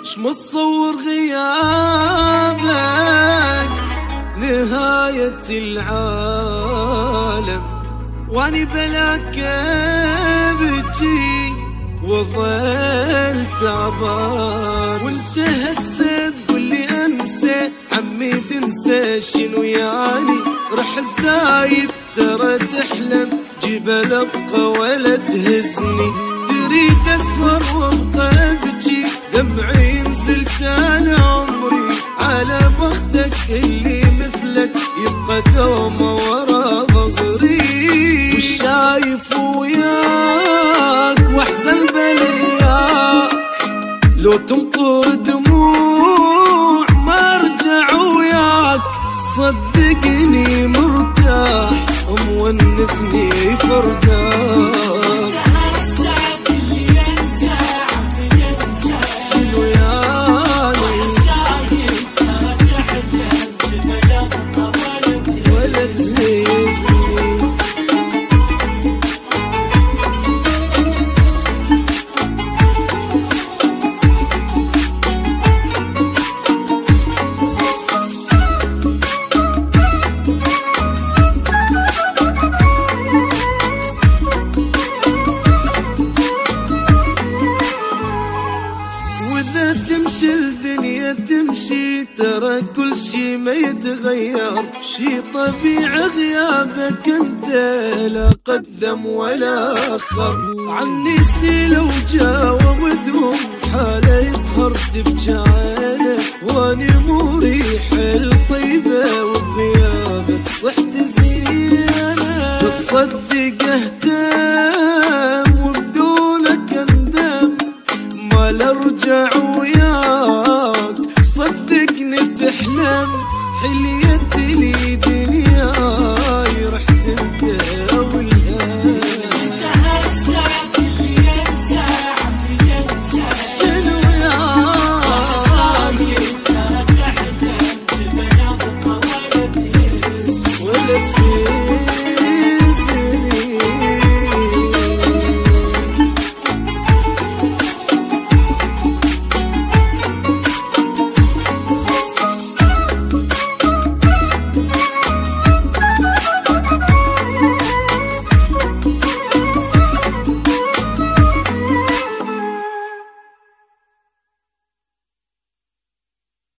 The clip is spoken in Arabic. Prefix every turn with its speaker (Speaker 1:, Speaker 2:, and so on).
Speaker 1: متصور غيابك نهاية العالم، واني بلاك ابكي وظل تعبان، وانت هسه تقول لي انسى عمي تنسى شنو يعني؟ رح زايد ترى تحلم جبل ابقى ولا تهزني، تريد اسهر وابقى ابكي دمعي ينزل تال عمري على بختك اللي مثلك يبقى دومه ورا ظهري، وش شايف وياك واحزن بلياك لو تمطر دموع ما ارجع وياك، صدقني مرتاح ومونسني فرقاك. تمشي الدنيا تمشي ترى كل شي ما يتغير، شي طبيعي غيابك انت لا قدم ولا اخر، عني سيلة وجاومتهم حالة يقهر تبجاي